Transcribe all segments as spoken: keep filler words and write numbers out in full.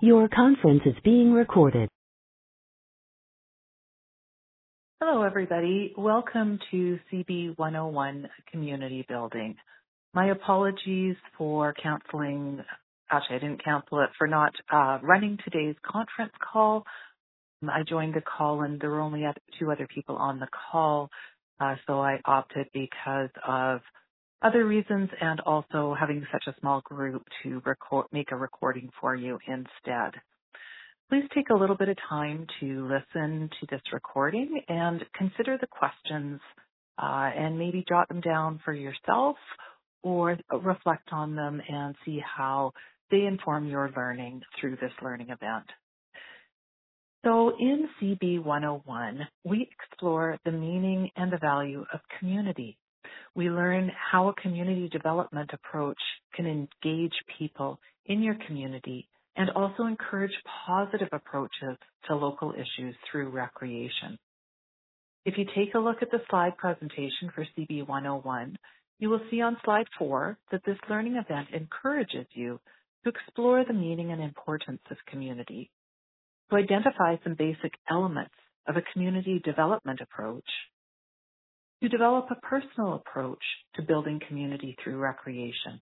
Your conference is being recorded. Hello, everybody. Welcome to C B one oh one Community Building. My apologies for canceling, actually I didn't cancel it, for not uh, running today's conference call. I joined the call and there were only two other people on the call, uh, so I opted because of other reasons and also having such a small group to record, make a recording for you instead. Please take a little bit of time to listen to this recording and consider the questions uh, and maybe jot them down for yourself or reflect on them and see how they inform your learning through this learning event. So in C B one oh one, we explore the meaning and the value of community. We learn how a community development approach can engage people in your community and also encourage positive approaches to local issues through recreation. If you take a look at the slide presentation for C B one oh one, you will see on slide four that this learning event encourages you to explore the meaning and importance of community, to identify some basic elements of a community development approach, to develop a personal approach to building community through recreation.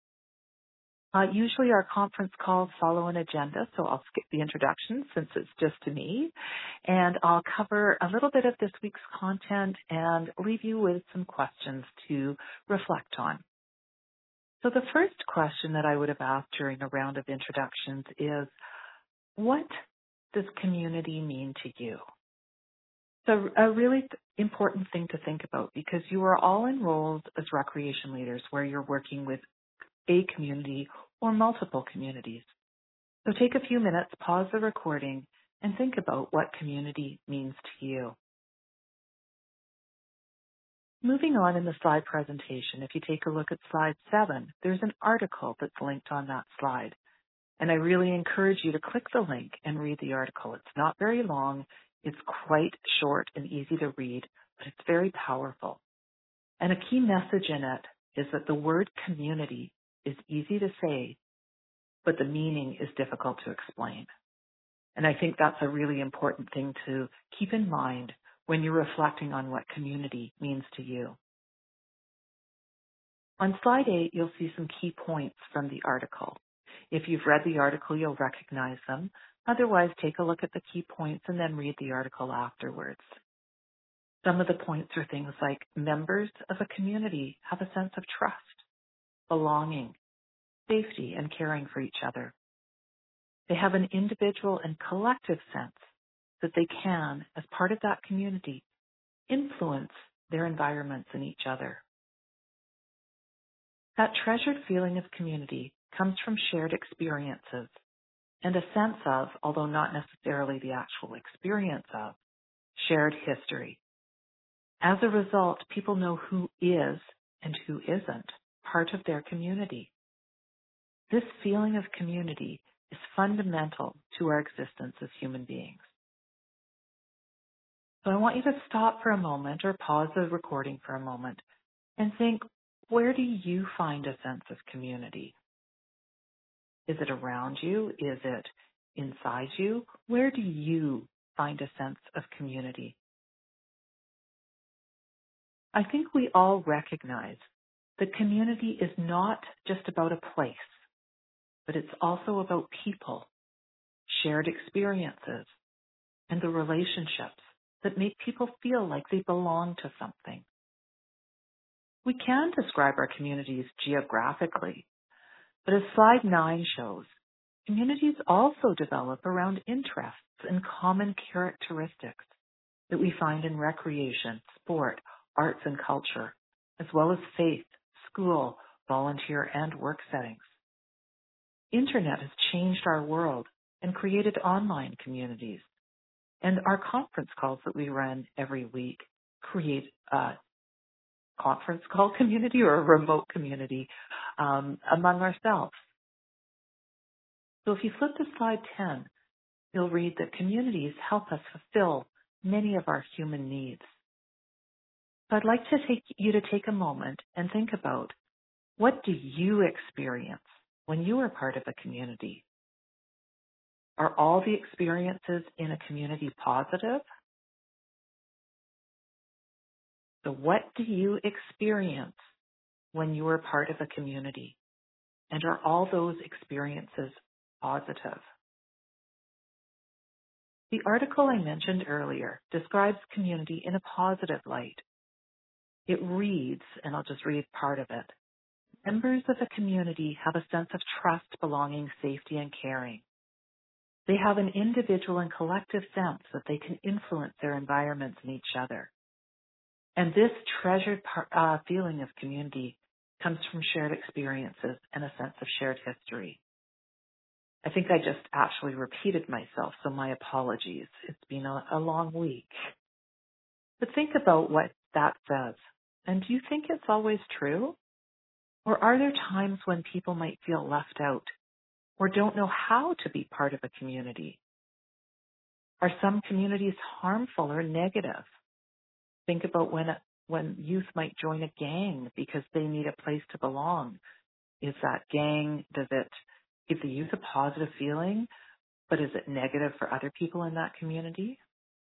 Uh, usually our conference calls follow an agenda, so I'll skip the introduction since it's just to me, and I'll cover a little bit of this week's content and leave you with some questions to reflect on. So the first question that I would have asked during a round of introductions is, what does community mean to you? So a really th- important thing to think about, because you are all enrolled as recreation leaders where you're working with a community or multiple communities. So take a few minutes, pause the recording, and think about what community means to you. Moving on in the slide presentation, if you take a look at slide seven, there's an article that's linked on that slide. And I really encourage you to click the link and read the article. It's not very long. It's quite short and easy to read, but it's very powerful. And a key message in it is that the word community is easy to say, but the meaning is difficult to explain. And I think that's a really important thing to keep in mind when you're reflecting on what community means to you. On slide eight, you'll see some key points from the article. If you've read the article, you'll recognize them. Otherwise, take a look at the key points and then read the article afterwards. Some of the points are things like members of a community have a sense of trust, belonging, safety, and caring for each other. They have an individual and collective sense that they can, as part of that community, influence their environments and each other. That treasured feeling of community comes from shared experiences and a sense of, although not necessarily the actual experience of, shared history. As a result, people know who is and who isn't part of their community. This feeling of community is fundamental to our existence as human beings. So I want you to stop for a moment or pause the recording for a moment and think, where do you find a sense of community? Is it around you? Is it inside you? Where do you find a sense of community? I think we all recognize that community is not just about a place, but it's also about people, shared experiences, and the relationships that make people feel like they belong to something. We can describe our communities geographically, but as slide nine shows, communities also develop around interests and common characteristics that we find in recreation, sport, arts and culture, as well as faith, school, volunteer, and work settings. Internet has changed our world and created online communities. And our conference calls that we run every week create a conference call community or a remote community um, among ourselves. So if you flip to slide ten, you'll read that communities help us fulfill many of our human needs. So I'd like to take you to take a moment and think about, what do you experience when you are part of a community? Are all the experiences in a community positive? So what do you experience when you are part of a community? And are all those experiences positive? The article I mentioned earlier describes community in a positive light. It reads, and I'll just read part of it, members of a community have a sense of trust, belonging, safety, and caring. They have an individual and collective sense that they can influence their environments and each other. And this treasured par- uh, feeling of community comes from shared experiences and a sense of shared history. I think I just actually repeated myself, so my apologies. It's been a, a long week. But think about what that says. And do you think it's always true? Or are there times when people might feel left out or don't know how to be part of a community? Are some communities harmful or negative? Think about when when youth might join a gang because they need a place to belong. Is that gang, does it give the youth a positive feeling, but is it negative for other people in that community?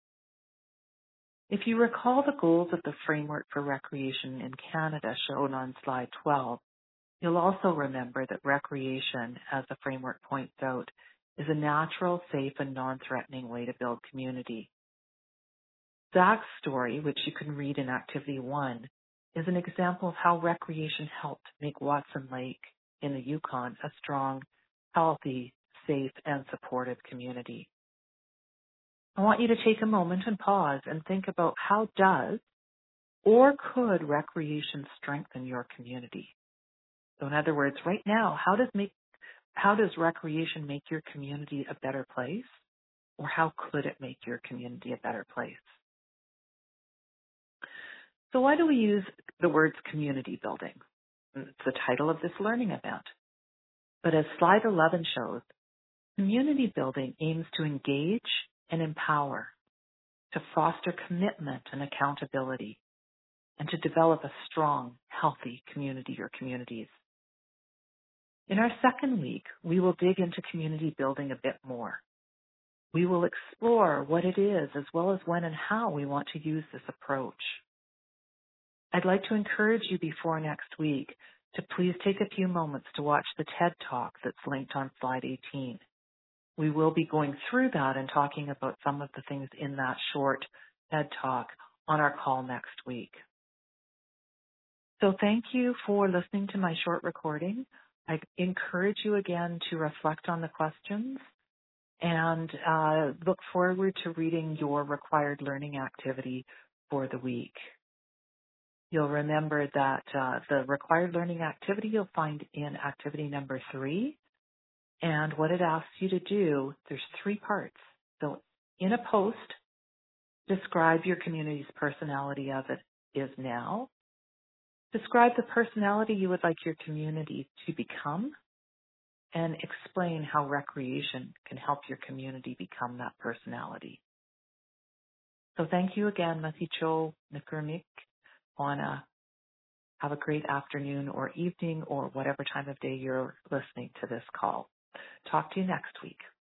If you recall the goals of the Framework for Recreation in Canada shown on slide twelve, you'll also remember that recreation, as the framework points out, is a natural, safe, and non-threatening way to build community. Zach's story, which you can read in Activity one, is an example of how recreation helped make Watson Lake in the Yukon a strong, healthy, safe, and supportive community. I want you to take a moment and pause and think about how does or could recreation strengthen your community? So in other words, right now, how does make how does recreation make your community a better place? Or how could it make your community a better place? So why do we use the words community building? It's the title of this learning event. But as slide eleven shows, community building aims to engage and empower, to foster commitment and accountability, and to develop a strong, healthy community or communities. In our second week, we will dig into community building a bit more. We will explore what it is as well as when and how we want to use this approach. I'd like to encourage you before next week to please take a few moments to watch the TED Talk that's linked on slide eighteen. We will be going through that and talking about some of the things in that short TED Talk on our call next week. So thank you for listening to my short recording. I encourage you again to reflect on the questions and uh, look forward to reading your required learning activity for the week. You'll remember that uh, the required learning activity you'll find in activity number three. And what it asks you to do, there's three parts. So in a post, describe your community's personality as it is now. Describe the personality you would like your community to become. And explain how recreation can help your community become that personality. So thank you again, Masicho Nikurnik. Wanna have a great afternoon or evening or whatever time of day you're listening to this call. Talk to you next week.